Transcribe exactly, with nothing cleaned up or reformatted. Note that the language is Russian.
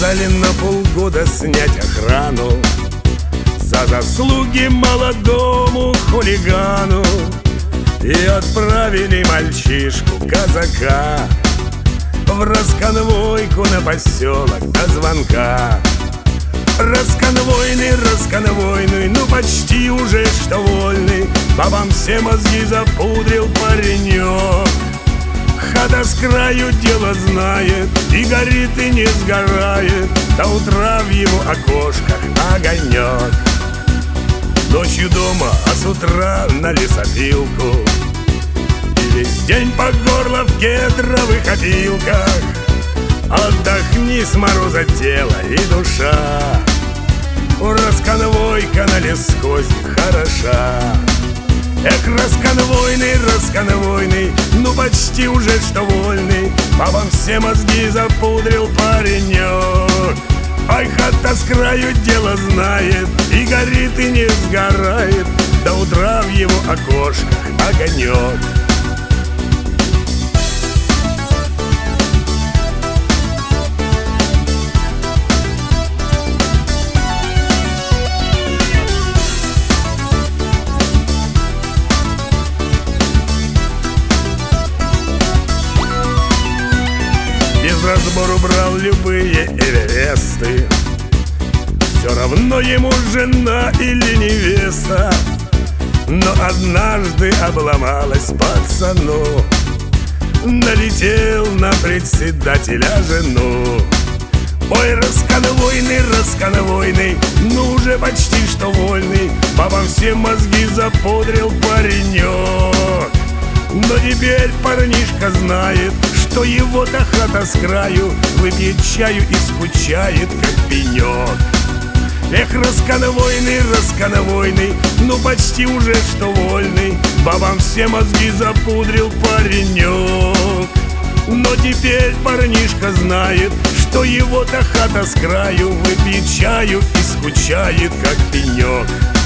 Приказали на полгода снять охрану за заслуги молодому хулигану. И отправили мальчишку-казака в расконвойку на поселок до звонка. Расконвойный, расконвойный, ну почти уже что вольный, бабам все мозги запудрил паренек. Хата с краю дело знает, и горит, и не сгорает, до утра в его окошках огонек. Ночью дома, а с утра на лесопилку, и весь день по горло в кедровых опилках. Отдохни с мороза тело и душа, расконвойка на лесхозе хороша. Эх, расконвойный, расконвойный, ну почти уже что вольный, бабам все мозги запудрил паренек. Ай, хата с краю дело знает, и горит, и не сгорает, до утра в его окошках огонек. Без разбору брал любые эвересты, все равно ему жена или невеста. Но однажды обломалась пацану, налетел на председателя жену. Ой, расконвойный, расконвойный, ну уже почти что вольный, бабам все мозги запудрил паренек. Но теперь парнишка знает, что его-то хата с краю выпьет чаю и скучает, как пенек. Эх, расконвойный, расконвойный, ну почти уже что вольный, бабам все мозги запудрил паренек. Но теперь парнишка знает, что его-то хата с краю выпьет чаю и скучает, как пенек.